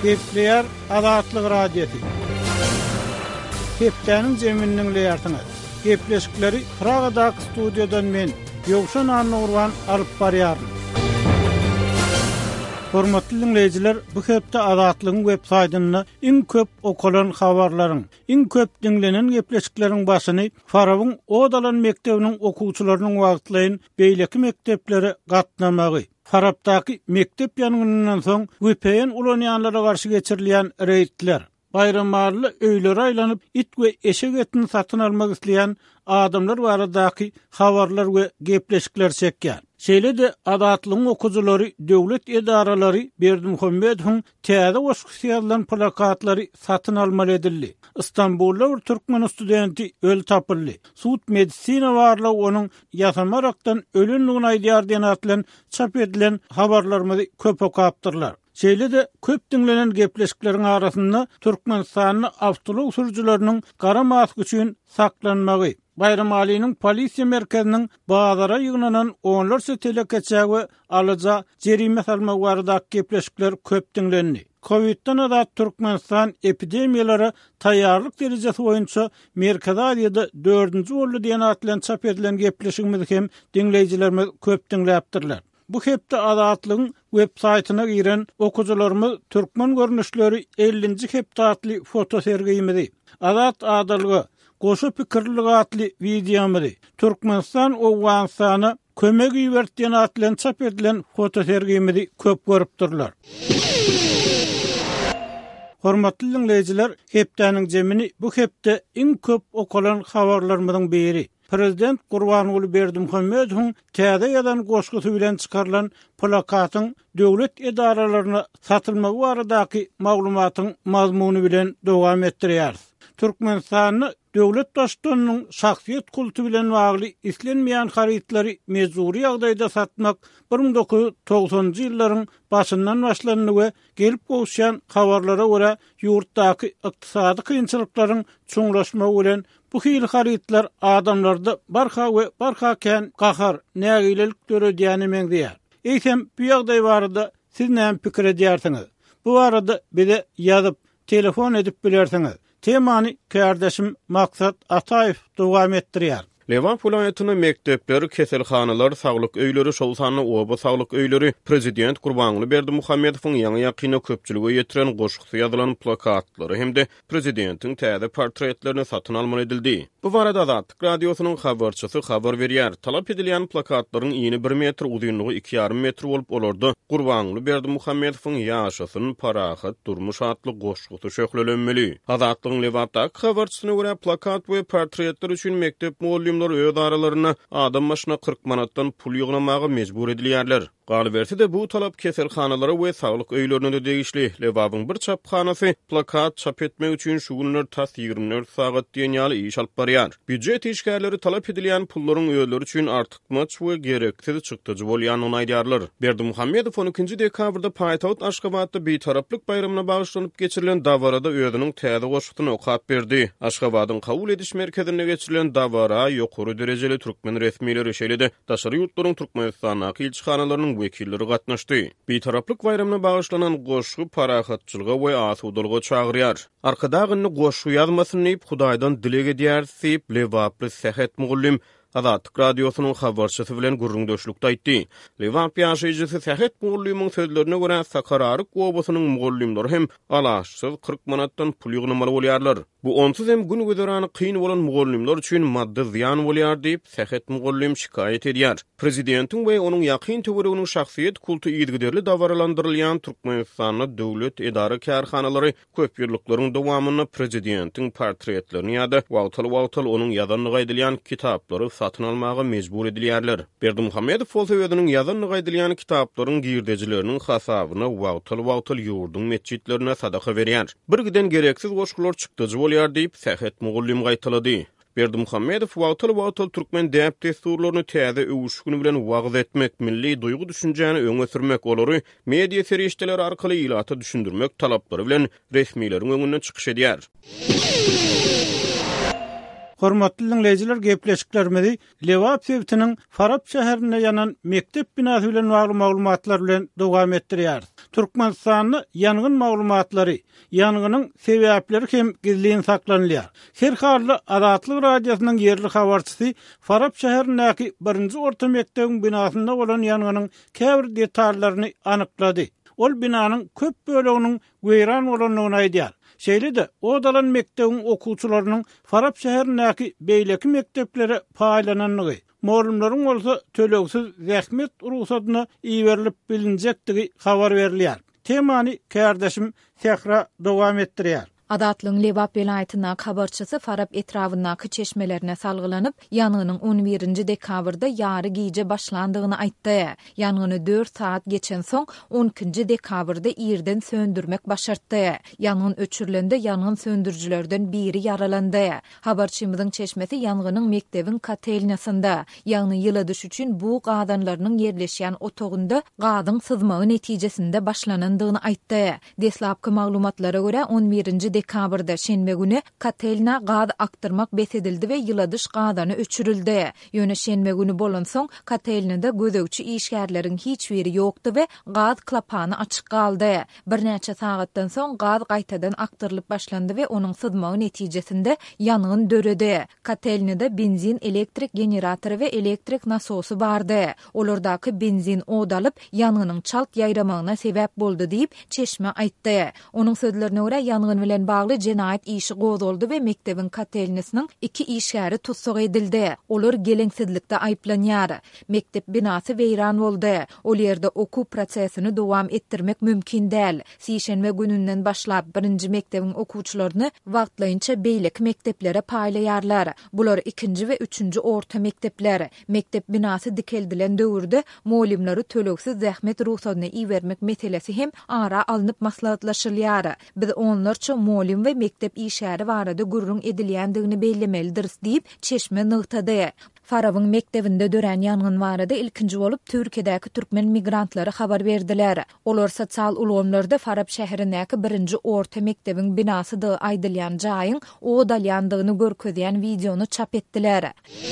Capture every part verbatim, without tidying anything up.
Gepleyer Azatlyk Radiosu. Hepdäniň jeminiň leýartyny. Gepleşikleri Pragadak studiýadan men Ýowşan Annurwan alyp barýaryn. Hormatly dinleýijiler, bu hepde Azatlygyň web saýtyny iň köp okulan habarlaryň, iň köp dinlenen gepleşikleriň başyny Farawyň Odalan mekdebiniň okuwçylarynyň wagtlaýyn beýleki mektepleri gatnamagy. Farapdaky mektep ýangynyňdan soň W P N ulanýanlara garşy geçirilýän reýtler, bayramlarly öýlere aýlanyp it we eşek etini satyn almak isleýän adamlar baradaky habarlar we gepleşikler çekýär. Şeýle de Azatlygyň okuwçylary, döwlet edaralary Berdimuhammedowyň täze goşgusylan plakatlary satyn almaly edildi. İstanbulda bir Türkmen studenti öl tapyldy. Suud medisina barlygy onuň ýasamarakdan ölenligini aýdýar diýen atlan çap edilen habarlarmy köp okapdyrlar. Şeýle de köp dinlenen gepleşikleriň arasynda Türkmenistanyň awtolog sürüjileriniň gara mask üçin saklanmagy, Bayram Ali'nin polisiýa merkeziniň bazara ýygnanan onlarça telekeçäk we alyja jerime salmak barada gepleşikler köp dinlendi. Covid'dan da Türkmenistan epidemiýalary taýýarlyk derejesi boýunça Merkezi Aziýada dördünji boldy diýen atlan çap edilen gepleşigimiz hem dinleýijilerimiz köp dinläpdirler. Bu hepde Azatlygyň web saýtyna giren okuwçylarymyz türkmen görnüşleri ellinji hepde atly foto sergiyimizi, Azat adalygy, goşu pikirligi atly videomizi, Türkmenistan Owganystana kömek ýerdiýän atlan çap edilen foto sergiyimizi köp görüpdirler. Hormatly dinleýijiler, hepdäniň jemini bu hepde iň köp okulan habarlarymyzyň biri. Prezident Gurbanuly Berdimuhammedowyň täze ýazan goşgusy bilen çykarylan plakatyň döwlet edaralaryna satylmagy baradaky maglumatyň mazmuny bilen dowam etdirýär. Türkmenistanyň döwlet daşdynyň şahsiýet kulty bilen bagly islenmeýän harytlary mezuri ýagdaýda satmak bir ming dokuz ýüz togsonjy ýyllaryň başyndan başlandy we gelip goşýan habarlara görä ýurtdaky ykdysady kynçylyklaryň çoňlaşmagy bilen bu hil harytlar adamlarda barha we barhaken gahar nägilelik görýärmi meňdiýär. Eýsem bu ýagdaý barada siz näme pikir edýärsiňiz? Bu barada bize ýazyp telefon edip bilersiňiz. Temany kardeşim Maksat Ataýew dowam etdirýär. Lewan vilayatyny mektepler, keselhanalar, saglyk öýleri, şol sanly oba saglyk öýleri Prezident Gurbanuly Berdimuhammedowyň ýaňy ýakyny köpçüligi ýetiren goşgusy ýazylan plakatlary hemde prezidentiň täze portretlerini satyn almaly edildi. Bu barada Azatlyk radiosynyň habarçysy habar berýär. Talap edilýän plakatlaryň ýyny bir metr, uzunlygy iki ýarym metr bolup olardy. Gurbanuly Berdimuhammedowyň ýaşasynyň parahat, durmuş atly goşgusy şöhlelenmeli. Azatlygyň Lewatdak habarçysyna görä plakat we portretler üçin mektep muallim öz aralaryna adam başyna kırk manatdan pul ýygnamagy mejbur edilýärler. Galyberti de bu talap keselhanalary we saglyk öýlerine de degişli. Lewabyň bir çaphanasy plakat çap etmek üçin şu günler tas ýygrimi dört sagat diýen ýaly iş alyp barýar. Büdjet işgärleri talap edilýän pullaryň öýleri üçin artykmaç we gereksiz çykdyjy bolýanyny aýdýarlar. Berdimuhammedow on ikinji dekabrda Paýtagat Aşgabatda betaraplyk bayramyna bagyşlanyp geçirilen dawarada öýüniň täze goşgusyny okap berdi. Aşgabatyň kabul ediş merkezine geçirilen dawara ýokary derejeli türkmen resmiýetleri şeýle de daşary ýurtlaryň Türkmenistana elçixanalarynyň wekilleri gatnaşdy. Betaraplyk bayramyna bagyşlanan goşgu parahatçylyga we asudalyga çagyrýar. Arkadagyny goşgu ýazmasyny Hudaýdan dilek edýär diýip Lewaply Sehet Mugullim Azatlyk radiosynyň habarçysy bilen gurrundaşlykda aýtdy. Lewap ýaşaýjysy Sehet Mugullimyň sözlerine görä Sakararyk obasynyň mugullimleri hem alaşsyz kırk manatdan pul ýygnamaly bolýarlar. Bu onsuz hem gün gözerany kyn bolan mugullimler üçin maddi ziyan bolýar diýip Sehet Mugullim şikayet edýär. Prezidentiň we onuň ýakyn töwereginiň şahsiýet kulty ýygyderli dawarlandyrylýan Türkmenistanyň döwlet edara karhanalary köp ýyllyklaryň dowamyny prezidentiň portretlerini ýa-da wagtal-wagtal onuň ýazanyny edilýän kitaplary satyn almagy mejbur edilýärler. Berdimuhammedow bolsa özüniň ýazanyny edilýän kitaplaryň girdejileriniň hasabyny wagtal-wagtal ýurdun mesjitlerine sadaka berýär. Bir giden gereksiz goşgular çykdyjy bolýar diýip Sehet Mugullim gaýtalady. Berdimuhammedow wagtal-wagtal türkmen däp desturlaryny täze öwüşgüni bilen wagz etmek, milli duýgu düşünjäni öňe sürmek olary media serişdeleri arkaly ýylata düşündirmek talaplary bilen resmiýetleriň öňünden çykyş edýär. Hormatly dinleýijiler, gepleşiklerimizi Lewap sebitiniň Farap şäherinde ýanan mektep binasy bilen maglumatlar bilen dowam etdirýär. Türkmenistan'da yangın maglumatlary, yangının sebäpleri hem gizliň saklanýar. Her halda Azatlyk radiosynyň yerli habarçysy Farab şäherindäki birinji orta mekdebiň binasynda bolan yangının käbir detallaryny anyklady. Ol binanyň köp böleginiň weýran bolanlygyny aýdýar. Şeýle de o dalan mekdebiň okuwçylarynyň Farab şäherindäki beýleki mekteplere paýlananlygy, mollumlaryň bolsa tölegsiz zähmet ruhsatyna iýerilip bilinjektigi habar berilýär. Temany kärdeşim Sehra dowam etdirýär. Adatlyň Lewap welaýatyna habarçysy Farab etrawynaky çeşmelerine salgylanyp, ýanynyň on birinji dekabrda ýary giýje başlandygyny aýtdy. Ýanyny dört saat geçen soň on ikinji dekabrda ýerden söndürmek başartdy. Ýanyň öçürilende ýanyň söndürjilerden biri yaralandy. Habarçymyzyň çeşmesi ýanynyň mekdebiň katelnasynda, ýagny ýyladyş üçin bu gadanlarynyň yerleşýän otogunda gadyň sızmagy netijesinde başlanandygyny aýtdy. Deslapky maglumatlara görä on birinji dekabrda şenbe güni katelna gad aktırmak besedildi we ýyladyş gadany öçürildi. Ýöne şenbe güni bolan soň katelnada gözegçi işgärleriň hiç biri ýokdy we gad klapany açyk galdy. Bir näçe sagatdan soň gad gaýtadan aktyrlyp başlandy we onuň sızmagy netijesinde ýanyň döredi. Katelnada benzin, elektrik generatory we elektrik nasosy bardy. Olardaky benzin odalyp ýanynyň çalk ýaýramagyna sebäp boldy diýip çeşme aýtdy. Onuň sözlerine görä ýanyň bilen bagly jenayet işi gozuldy we mekdebiň katelnasynyň iki işgäri tutsak edildi. Olar geleňsizlikde aýplanýar. Mektep binasy weýran boldy. Ol ýerde okuw prosesini dowam etdirmek mümkin däl. Sişenme gününden başlap birinji mekdebiň okuwçylaryny wagtlaýynça beýlek mekteplere paýlaýarlar. Bular ikinji we üçünji orta mektepler. Mektep binasy dikeldilen döwürde molimlary tölegsiz zähmet ruhsatyna iýermek meselesi hem ara alınıp maslahatlaşylýar. Biz onlarça molim we mektep işgäri barada gurrun edilýändigini bellemelidir diýip çeşme nygtady. Farabyň mektebinde dören ýangyn barada ilkinji bolup Türkiýedäki türkmen migrantlary habar berdiler. Olar sosial ulgamlarda Farab şäherindäki birinji orta mekdebiň binasyda aýdylýan jaýyň o dalýandygyny görkezýän videonu çap etdiler.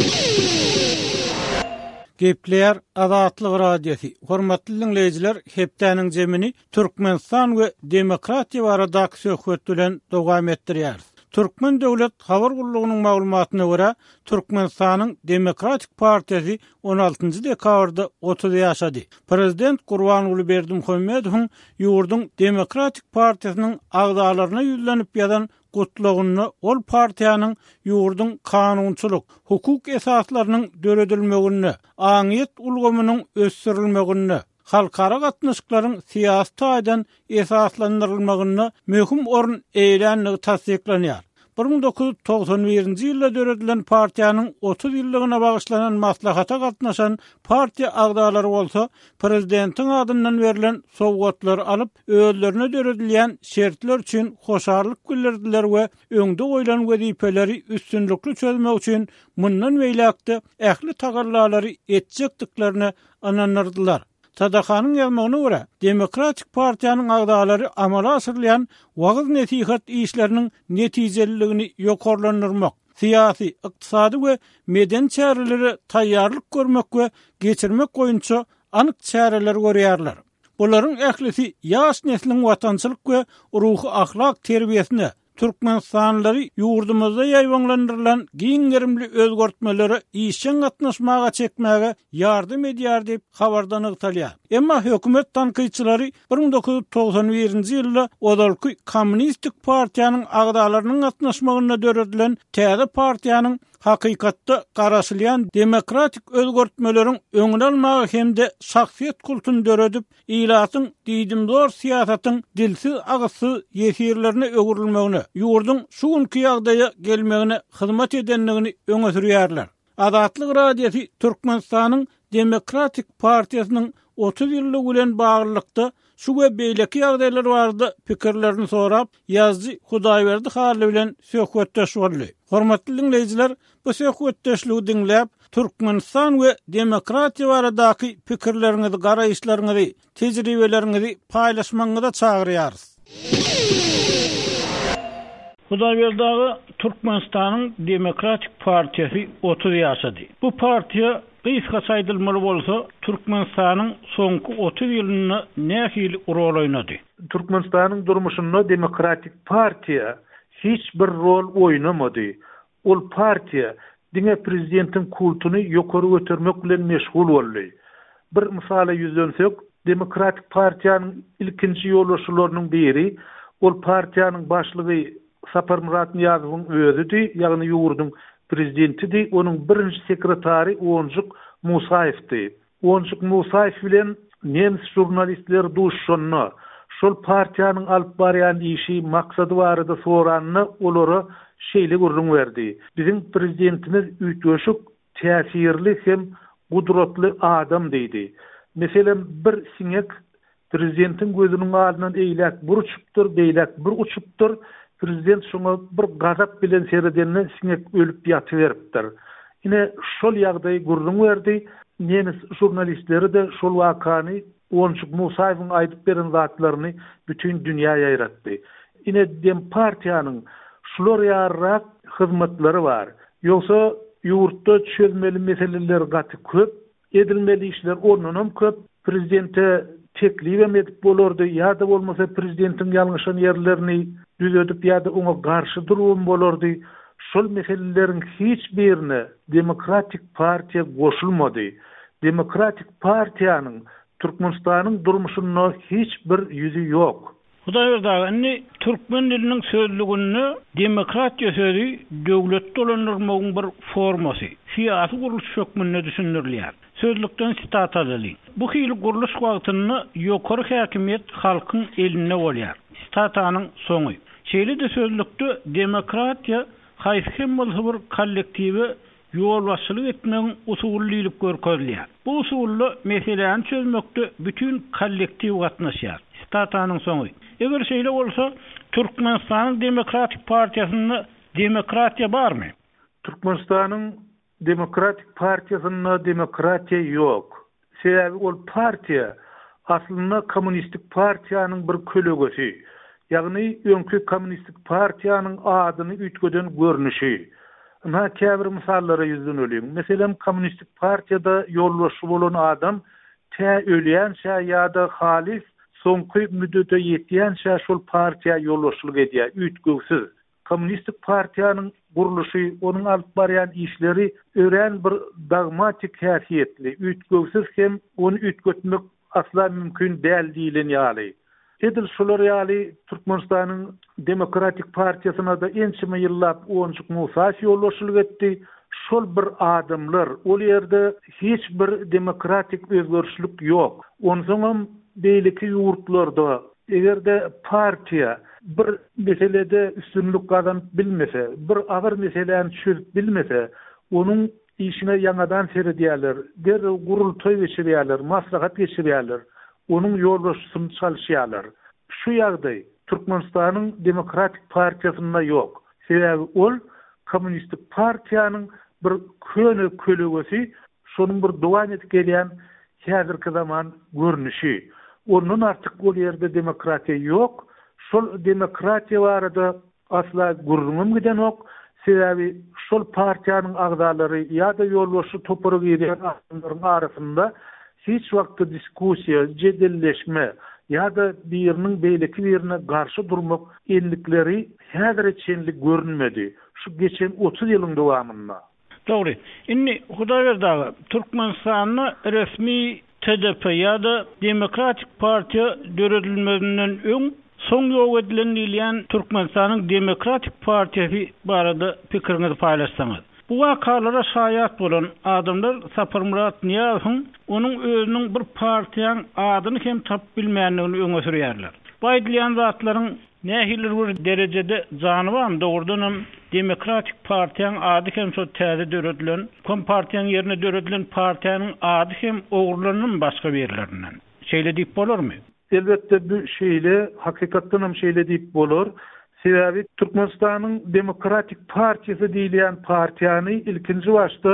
Gepler Azatlyk radiosu. Hormatly dinleýijiler, hepdäniň jemini Türkmenistan we demokratiýa baradaky söhbet bilen dowam etdirýär. Türkmen döwlet habar gurulugynyň maglumatyna görä, Türkmenistanyň Demokratik Partiýasy on altynji dekabrda otuz ýaşady. Prezident Gurbanuly Berdimuhammedowyň ýurduň Demokratik Partiýasynyň agdalaryna ýüzlenip ýadan gutlugyny ol partiýanyň ýurduň kanunçylyk, hukuk esaslarynyň döredilmegini, aňyt ulgamynyň ösdürilmegini, halkara gatnaşyklaryň siýasy taýdan esaslandyrylmagyny möhüm orun eýlänligi tasdiklanýar. bir bin dokuz yüz togson birinji ýylda döredilen partiýanyň otuz ýyllygyna bagyşlanan maslahata gatnaşan partiýa agdalary bolsa, prezidentiň adyndan berilen sowgatlary alyp, özlerine döredilýän şertler üçin hoşarlyk bildirdiler we öňde goýulan wezipeleri üstünlükli çözmek üçin mundan beýlekde ähli tagarlalary etjekdiklerini ananyrdylar. Sadakanyň ýazmagyna görä, Demokratik Partiýanyň agdalary amala asyrlayan wagt nesihat işleriniň netijeligini ýokarlandyrmak, siýasy, ykdysady we meden çäreleri taýýarlyk görmek we geçirmek goýunça anyk çäreler görýärler. Bolaryň ählisi ýaş nesliniň watançylyk we ruhy ahlak terbiýesine, Türkmenistanlary ýurdumyzda ýaýwanlandyrylan giňerimli özgörtmelere işen gatnaşmaga çekmäge ýardym edýär diýip habarda nygtalýar. Emma hökümet tanqyçylary bir bin dokuz yüz togson birinji ýylda odalky Kommunistik Partiýanyň agdalarynyň gatnaşmagyna döredilen täze partiýanyň hakykatda garaşylýan demokratik özgörtmeleriň öňüne almagy hemde şahsiýet kultuny döredip, ilatyň diýdimdor siýasatyň dilsiz agysyz ýesirlerine öwürilmegine, ýurduň şu günkü ýagdaýa gelmegine hyzmat edenligini öňe sürýärler. Azatlyk radiosu Türkmenistanyň Demokratik Partiýasynyň otuz ýyllyk bilen baglykda şu we beýleki ýagdaýlar barada pikirlerini sorap, ýazgy Hudaýberdi Haly bilen söhbetdeş boldy. Hormatly dinleýijiler, bu söhbetdeşligi dinläp, Türkmenistan we demokratiýa baradaky pikirleriňizi, garaýşlaryňyzy, tejribeleriňizi paýlaşmagyňyza çagyrýarys. Hudaýberdi Türkmenistanyň Demokratik Partiýasy otuz ýaşady. Bu partiýa Gysga saýdylmaly bolsa, Türkmenistanyň soňky otuz ýylyny nähili rol oýnady? Türkmenistanyň durmuşynda Demokratik Partiýa hiç bir rol oýnamady. Ol partiýa diňe prezidentin kultuny ýokary götürmek bilen meşgul boldy. Bir misaly ýüzlensek, Demokratik Partiýanyň ilkinji ýollaşylarynyň biri ol partiýanyň başlygy Sapar Murat Niyazowyň özüdi, ýagny ýurdun prezidentidi, onuň birinji sekretary Onjuk Musayevdi. Onjuk Musayev bilen nemis jurnalistler duşşanna, şol partiýanyň alyp barýan işi maksady barada soranny olara şeýle gurrun berdi. Bizim prezidentimiz üýtgeşik, täsirli hem gudratly adam diýdi. Meselem bir siňek prezidentin gözüniň aldynan eýlek bir uçupdyr, beýlek bir uçupdyr. Prezident şoňa bir gazap bilen seredenne siňek ölüp ýatyberipdir. Ine şol ýagdaý gurrun berdi. Nemis jurnalistleri de şol wakany Onjuk Musayewiň aýdyp beren zatlaryny bütün dünýäge ýaratdy. Ine dem partiýanyň şular ýarrak hyzmatlary bar. Ýogsa ýurtda çözmeli meseleler gaty köp, edilmeli işler onunam köp. Prezidente teklif edip bolardy, ýa-da bolmasa prezidentin ýalňyşan ýerlerini düzedip ýa-da oňa garşy durun bolardy. Şol meselelerin hiç birine Demokratik Partiýa goşulmady. Demokratik Partiýanyň Türkmenistanyň durmuşyna hiç bir ýüzi ýok. Hudaý berdi, türkmen diliniň sözlügünde demokratiýa sözi döwlet dolanyrmagyň bir formasy, siýasy guruluş şökmünde düşündirilýär. Sözlükden sitat alyly. Bu hili guruluş wagtyny ýokary häkimiýet halkyň eline bolýar. Sitanyň soňy. Şeýle de sözlükde demokratiýa haýsy bir kollektiwi ýol başçylyk etmegiň usullylyk görkezilýär. Bu usulla meselelerini çözmekde bütün kollektiv gatnaşýar. Sitanyň soňy. Eger şeýle bolsa, Türkmenistanyň Demokratik Partiýasyny demokratiýa barmy? Türkmenistanyň Demokratik Partiýasynda demokratiýa ýok. Sebäbi ol partiýa aslynda kommunistik partiýanyň bir kölegesi. Ýagny öňkü kommunistik partiýanyň adyny ütgeden görnüşi. Ama käbir misallary ýüzden ölýän. Meselem kommunistik partiýada ýollaşy bolan adam tä ölýänçä ýa-da halis soňky müddete ýetýänçä şol partiýa ýollaşylyk edýär, ütgüsiz. Kommunistik partiýanyň guruluşy, onuň alyp barýan işleri ören bir dogmatik häsiýetli, ütgüsiz hem onu ütgetmek asla mümkin däl diýilen ýaly. Edil şolar ýaly Türkmenistanyň Demokratik Partiýasyna da ençime ýyllap Onjuk Musayew ýollaşylyk etdi. Şol bir adamlar, ol ýerde hiç bir demokratik özgörüşlük ýok. Onsoňam beýleki ýurtlarda egerde partiýa bir meselede üstünlük kazanıp bilmese, bir agyr meseleni çözüp bilmese, onun işine ýangadan seredýärler, der gurultoý geçirýärler, maslahat geçirýärler, onun ýoldaşyny çalyşýarlar. Şu ýagdaý Türkmenistanyň Demokratik Partiýasynda ýok. Sebäbi ol kommunistik partiýanyň bir köne kölegesi, şonuň bir dowam etip gelýän häzirki zaman görnüşi. Onun artık ol ýerde demokratiýa ýok. Şol demokratiýa barada asla gurrunum giden ok. Sebäbi şol partiýanyň agdalary ýa-da ýolbaşy topara giren adamlaryň arasynda hiç wagtda diskusiýa, jedilleşme ýa-da biriniň beýleki birine garşy durmak enlikleri häzir çenlik görünmedi. Şu geçen otuz ýylyň dowamynda. Dogry. Inni Hudaý berdi, Türkmenistanyň resmi T D P ýa-da Demokratik Partiýa döredilmesinden öň soň ýol edilen diýilen Türkmenistanyň Demokratik Partiýasy barada pikiriňizi paýlaşsaňyz. Bu wakalara şaýat bolan adamlar Sapar Murat Niyazowyň onuň özüniň bir partiýanyň adyny hem tap bilmänligini öňe sürýärler. Bu aýdylýan zatlaryň nähili bir derejede janyby dogrudan Demokratik Partiýanyň ady hem şo täze döredilen, Kompartiýanyň ýerine döredilen partiýanyň ady hem ogurlanyň başga berlerinden. Şeýle diýip bolarmy? Elbette bu şeýle, hakykatdan hem şeýle diýip bolar. Sebäbi Türkmenistanyň Demokratik Partiýasy diýilen partiýany ilkinji başda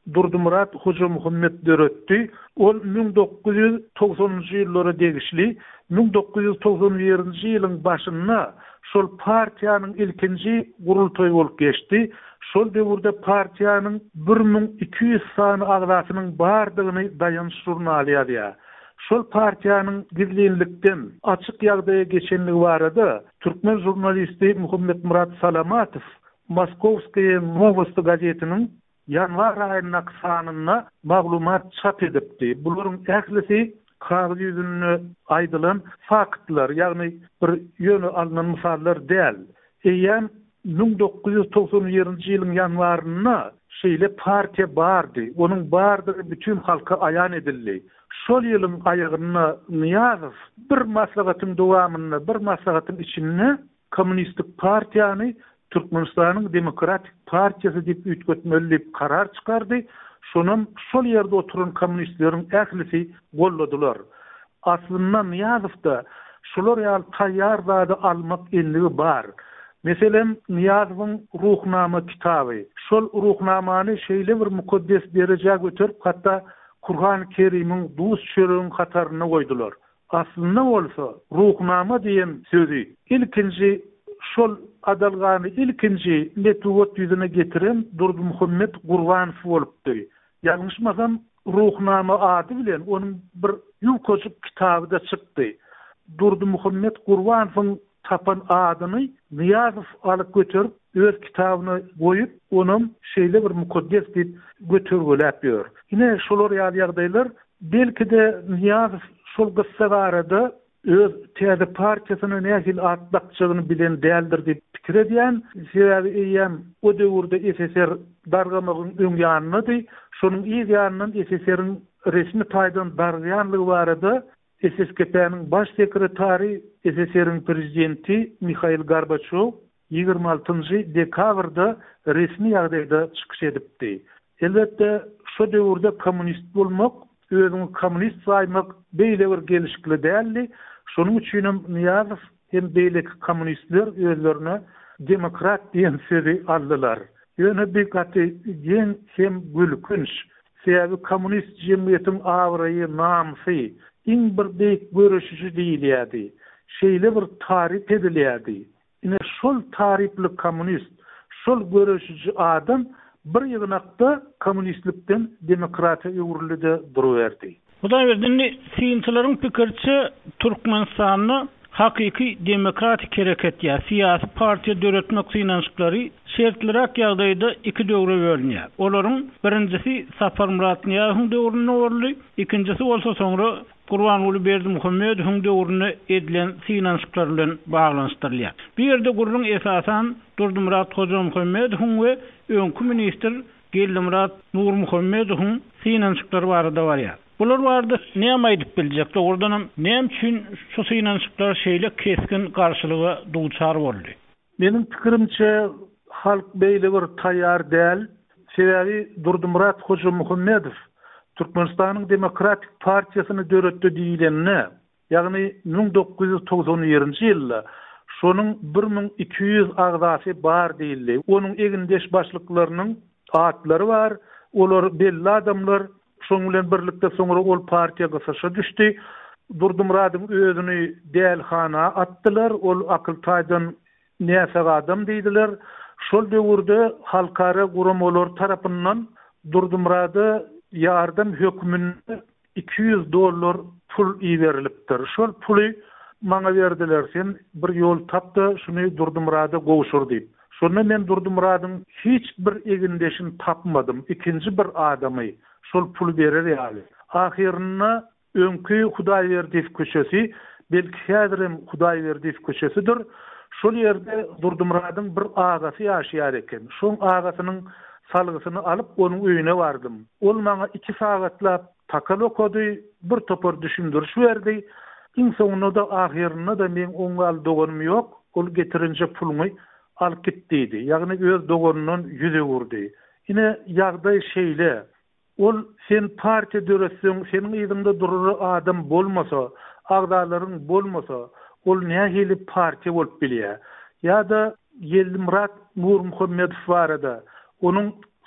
Durdymurat Hoca Muhammed döretdi. Ol bin dokuz yüz togsonunji ýyllara degişli bin dokuz yüz togson birinji ýylyň başynda şol partiýanyň ilkinji gurultoy bolup geçdi. Şol döwürde partiýanyň bir bin iki yüz sany agdasynyň bardygyny dayanç jurnaly ýazýar. Şol partiýanyň gizlenlikden açyk ýagdaýa geçenligi barada türkmen jurnalisti Muhammed Murat Salamatow Moskovskaya Novosti gazetiniň yanvar aýynyň sanyna maglumat çap edipdi. Bularyň ählisi kağız yüzünü aýdylan faktlar, ýagny bir ýöne alynan misallar däl. Eýen bin dokuz yüz togson birinji ýylyň ýanwaryna şeýle partiýa bardy. Onuň bardygy bütün halka aýan edildi. Şol ýylyň aýagyna Niýazow bir maslahatyň dowamyny, bir maslahatyň içinde kommunistik partiýany Türkmenistanyň Demokratik Partiýasy diýip üýtgetmeli diýip karar çykardy. Şonun şol ýerde oturan kommunistleriň ählisi golladylar. Aslynda Niýazowda şolar ýaly taýýar zady almak endigi bar. Meselen Niýazowyň ruhnama kitaby. Şol ruhnamany şeýle bir mukaddes derejäge götürip hatda Kur'an-ı Kerim'in duz çörüğün katarına koydular. Aslında olsa ruhnama diýen sözü ilkinci şol adalgany ilkinci metuwat yüzüne getiren Durdy Muhammed Gurwanow bolupdy. Ýalňyşmasam ruhnama ady bilen onuň bir ýukoçuk kitabyda çykdy. Durdy Muhammed Gurwanowyň tapan adyny Niýazow alyp götürüp öz kitabyny goýup onuň şeýle bir mukaddes diýip götürgüläp ýör. Ine şolar ýaly ýagdaýlar belki-de Niýazow şol gissa barada öz täze partiýasyny nähil atdakçygyny bilen däldir diýip pikir edýän. Sebäbi eýem o döwürde S S R dargamagyň öň ýanyny, şonuň iň ýanynyň S S R'niň resmi taýdan dargyanlygy barada S S K P'niň baş sekretary, S S R'niň prezidenti Mikhail Gorbaçow ýygrima altynjy dekabrda resmi ýagdaýda çykyş edipdi. Elbetde şu döwürde kommunist bolmak, özüňi kommunist saýmak beýle bir gelişikli däldi. Şonuň üçin Niýazow hem beýleki kommunistler özlerine demokrat diýen sözi aldylar. Ýöne bir gaty ýen hem gülkünç. Sebäbi kommunist jemgyýetiň awraýy, namsy, iň bir beýik görüşüji diýilýärdi. Şeýle bir tarif edilýärdi. Ine şol tarifli kommunist, şol görüşüji adam bir ýygnakda kommunistlikden demokratiýa ýöwürlüde duruverdi. Hudaý berdini synçylaryň pikirçi Türkmenistanyny hakyky demokratik hereket ýa syýasy partiýa döretmek synançlary şertlirak ýagdaýda iki döwre bölünýär. Olaryň birincisi Sapar Murat Niýazowyň döwrüne orly, ikincisi bolsa soňra Gurwanuly Berdimuhammedowyň döwrüne edilen synançlar bilen baglanyşdyrylýar. Bir ýerde gurrun esasan Durdymurat Hoja Muhammedowyň we öňkü minister Geldimurat Nurmuhammedowyň synançlary barada barýar. Bular barada näme aýdyp biljek? Ordan näme üçin şu synançlar şeýle keskin garşylyga duçar boldy? Benim pikirimçe halk beýle bir taýýar däl. Sebäbi Durdymurat Hoja Muhammedow Türkmenistanyň Demokratik Partiýasyny döretdi diýilenne, ýagny bin dokuz yüz togson birinji ýylda şonuň bir bin iki yüz agdasy bar diýildi. Onuň egindeş başlyklarynyň atlary bar, olar belli adamlar, şoň bilen birlikde soňra ol partiýa gysaşa düşdi. Durdymuradyň özüni dälhana atdylar, ol akyl taýdan näse adam diýdiler. Şol döwürde halkara guramalar tarapyndan Durdymurady yardım hökmüne iki yüz dollar pul iýerilipdir. Şol puly maňa berdiler, sen bir ýol tapdy, şuny Durdymurady gowşur diýip. Şonu men Durdymuradyň hiç bir egindeşini tapmadım. İkinci bir adamy şol pul berer ýaly. Ahirine öňkü Hudaýberdi köşesi, belki häzirim Hudaýberdi köşesidir. Şol ýerde Durdymuradyň bir agasy ýaşaýar eken. Şoň agasynyň salgysyny alyp onuň öýüne bardym. Ol maňa iki sagatlap takal okady, bir topar düşündürüş berdi. Iň soňunda da ahirine da men oňal doganym ýok. Ol getirince pulumy alyp gitdi. Ýagny öz doganyndan ýüze gurdy. Ine ýagdaý şeýle. Ol sen partiýa döretseň, seniň ýygyňda durur adam bolmasa, agdalaryň bolmasa, ol nähili partiýa bolup bilýär. Ýa-da Geldimurat Nurmuhammedow barada onuň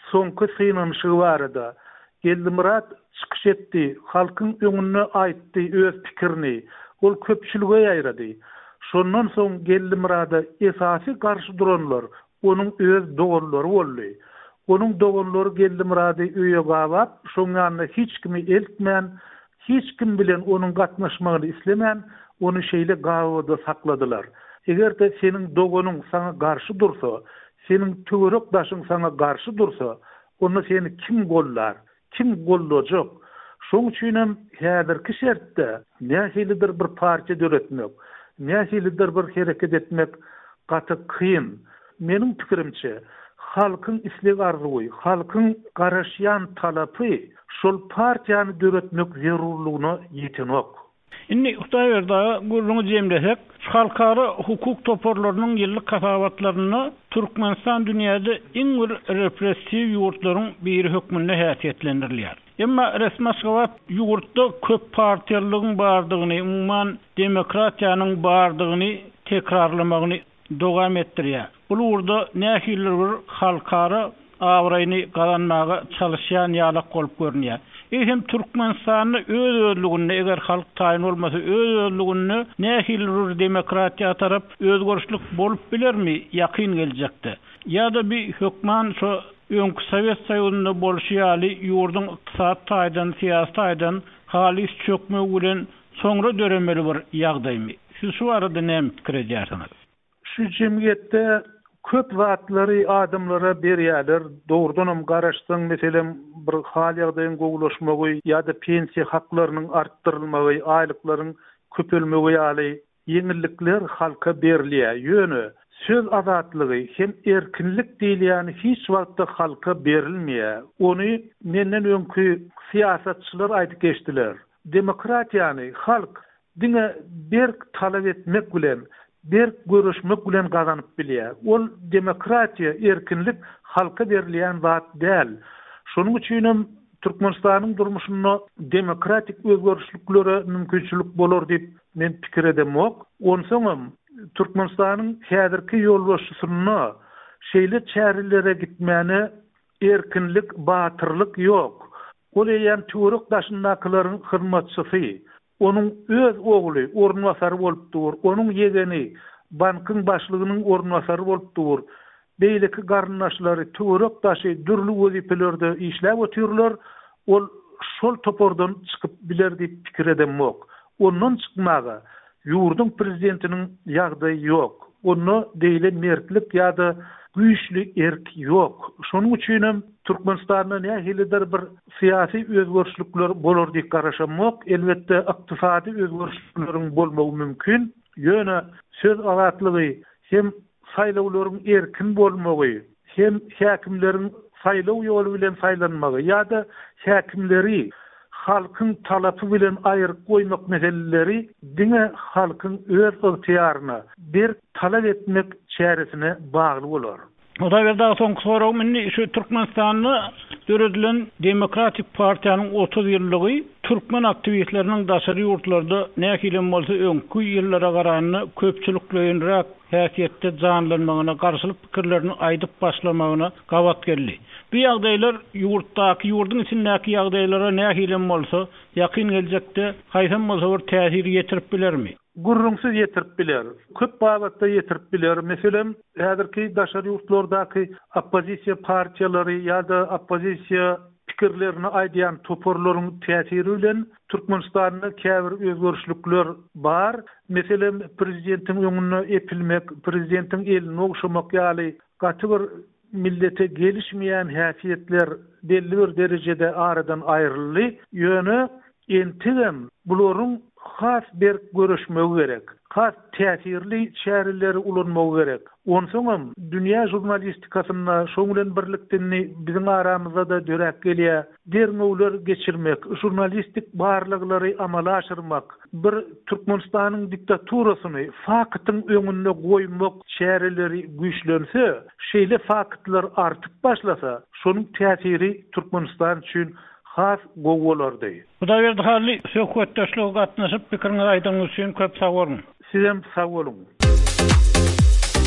soňky synanyşy barada geldi Murat çykyş etdi, halkyň öňüne aýtdy öz pikirini, ol köpçülüge ýaýrady. Şondan soň geldi Murada esasy garşy duranlar, onuň öz doganlary boldy. Onuň doganlary geldi Murada öýe gabap, şoň ýanyna hiç kimi eltmän, hiç kim bilen onuň gatnaşmagyny islemän, onu şeýle gawada sakladylar. Egerde seniň doganyň saňa garşy dursa, seniň töwerek daşyň saňa garşy dursa, onu seni kim gollar, kim gollajak? Şoň üçin hem häzirki şertde nähilidir bir parça döretmek, nähilidir bir hereket etmek gaty kıyın. Meniň pikirimçe, halkyň isleg arzuwy, halkyň garaşýan talapy şol partiýany döretmek zerurlygyna ýetenok. Inni Xitoýda gurrunu jemlesek, halkara hukuk toporlarynyň ýyllyk kafabatlaryny Türkmenistan dünýäde iň bir repressiw ýurtlaryň biri hökmünde häsiýetlendirilýär. Emma resmi Aşgabat ýurtda köp partiýalygyň bardygyny, umman demokratiýanyň bardygyny tekrarlamagyny dowam etdirýär. Bu urda nähiller bir halkara awraýny galanmaga çalışýan ýalak bolup görünýär. Ehem Türkmenistanyny öz özlügini eger halk taýyn bolmasa öz özlügini nähiller demokratiýa tarap özgörüşlik bolup bilermi? Ýakyn geljekdi. Ýa-da bir hökman şo öňkü Sowet Soýuzyna bolşýaly ýurdun ykdysat taýdan, siýasat taýdan halis çökmek bilen soňra döremeli bir ýagdaýmy. Siz şu arada näme pikir edýärsiňiz? Şu jemgyýetde köp watlary adamlara berýärler. Dogrudanam garaşdyň, meselem bir hal ýagdaýyň gowulaşmagy ýa-da pensiýa haklarynyň artdyrylmagy, aýlyklaryň köpelmegi ýaly ýeňillikler halka berilýär. Ýöne söz azatlygy hem erkinlik diýilýän hiç wagtda halka berilmeýär. Ony menden öňkü siýasatçylar aýdyp geçdiler. Demokratiýany halk diňe berk talap etmek bilen, berk görüşmek bilen gazanyp bilýär. Ol demokratiýa, erkinlik halka berilýän zat däl. Şonuň üçin hem Türkmenistanyň durmuşyna demokratik özgörüşliklere mümkinçilik bolar diýip men pikir edemok. Onsoňam Türkmenistanyň häzirki ýolbaşçysyna şeýle çärilere gitmäni erkinlik, batyrlyk ýok. Ol ýan töwerek daşyndakylaryň hyzmatçysy, onuň öz ogly ornwasary bolup dur, onuň ýegeni bankyň başlygynyň ornwasary bolup dur. Beýleki garnaşlary töwerek daşy dürli wezipelerde işläp ötürler, ol şol topordan çykyp biler diýip pikir edemok. Ondan çykmaga ýurdun prezidentiniň ýagdaýy ýok. Onu deýilen mertlik ýa-da güýçli erk ýok. Şonuň üçin hem Türkmenistanda nähilidir bir syýasy özgörüşlikler bolar diýip garaşamok. Elbetde ykdysady özgörüşlikleriň bolmagy mümkin. Ýöne söz azatlygy hem saýlawlaryň erkin bolmagy, hem häkimleriň saýlaw ýoly bilen saýlanmagy ýa-da häkimleri halkyň talapy bilen aýryp goýmak meseleleri diňe halkyň öz ygtyýaryna bir talap etmek çäresine bagly bolar. Oda berda soňky soraw meni şu Türkmenistanyny döredilen Demokratik Partiýanyň otuz ýyllygy türkmen aktivistleriniň daşary ýurtlarda näkilen bolsa öňkü ýyllara garanyny köpçülikleýinrek häsiýetde janlanmagyna, garşylyk pikirlerini aýdyp başlamagyna gawat geldi. Bu ýagdaýlar ýurtdaky, ýurdun içindäki ýagdaýlara näkilen bolsa ýakyn geljekde haýsam bolsa bir täsir ýetirip bilermi? Gurrunsyz ýetirip biler. Köp babatda ýetirip biler. Meselem, häzirki daşary ýurtlardaky oppozisiýa partiýalary ýa-da oppozisiýa pikirlerini aýdýan toporlaryň täsiri bilen Türkmenistanyň käbir özgörüşlikler bar. Meselem, prezidentiň öňüne epilmek, prezidentiň elini ogşamak ýaly gaty bir millete gelişmeýän häsiýetler belli bir derejede aradan aýryldy. Ýöne entigem bularyň has bir görüşmegi gerek. Has täsirli çäreleri ulanmagy gerek. Onsoňam dünýä jurnalistikasyna şoň bilen birlikdenni biziň aramyzda da dörek gelýär. Derňewler geçirmek, jurnalistik barlyklary amala aşyrmak, bir Türkmenistanyň diktaturasyny faktyň öňüne goýmak çäreleri güýçlense, şeýle faktlar artyp başlasa, şonuň täsiri Türkmenistan üçin has gowalardy. Huda berdi hali söhbetdeşlige gatnaşyp pikiriňizi aýdyňyz üçin köp sag bolun. Sizem sag bolun.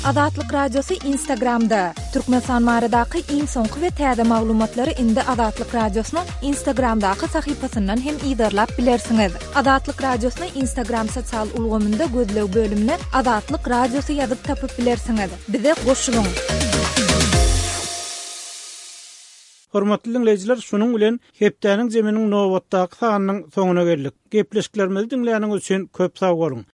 Adatlyk Radiosu Instagramda. Türkmenistan baradaky iň soňky we täze maglumatlary indi Adatlyk Radiosynyň Instagramdaky sahypasyndan hem ýydarlap bilersiňiz. Adatlyk Radiosynyň Instagram sosial ulgamynda gözlew bölümine Adatlyk Radiosu ýazyp tapyp bilersiňiz. Bize goşulyň. Hormatly dinleyijiler, şunuň bilen hepdeniň jeminiň nowatdaky sanynyň soňuna geldik. Gepleşiklerimizi dinleýäniňiz üçin köp sag bolun.